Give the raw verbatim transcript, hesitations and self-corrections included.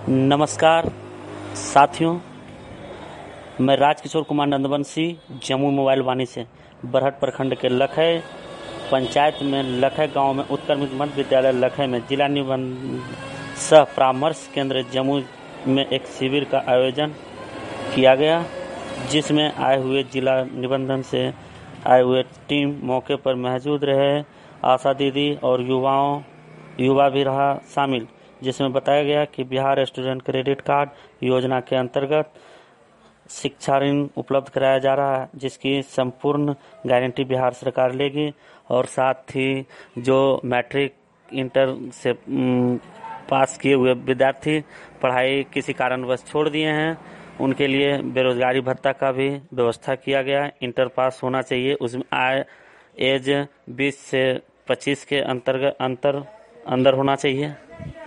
नमस्कार साथियों, मैं राजकिशोर कुमार नंदवंशी जमुई मोबाइल वाणी से बरहट प्रखंड के लखै पंचायत में लखै गांव में उत्क्रमित मध्य विद्यालय लखै में जिला निबंधन सह परामर्श केंद्र जमुई में एक शिविर का आयोजन किया गया, जिसमें आए हुए जिला निबंधन से आए हुए टीम मौके पर मौजूद रहे। आशा दीदी और युवाओं युवा भी रहा शामिल, जिसमें बताया गया कि बिहार स्टूडेंट क्रेडिट कार्ड योजना के अंतर्गत शिक्षा ऋण उपलब्ध कराया जा रहा है, जिसकी संपूर्ण गारंटी बिहार सरकार लेगी। और साथ ही जो मैट्रिक इंटर से पास किए हुए विद्यार्थी पढ़ाई किसी कारणवश छोड़ दिए हैं, उनके लिए बेरोजगारी भत्ता का भी व्यवस्था किया गया। इंटर पास होना चाहिए, उसमें आय एज बीस से पच्चीस के अंतर्गत अंतर अंदर होना चाहिए।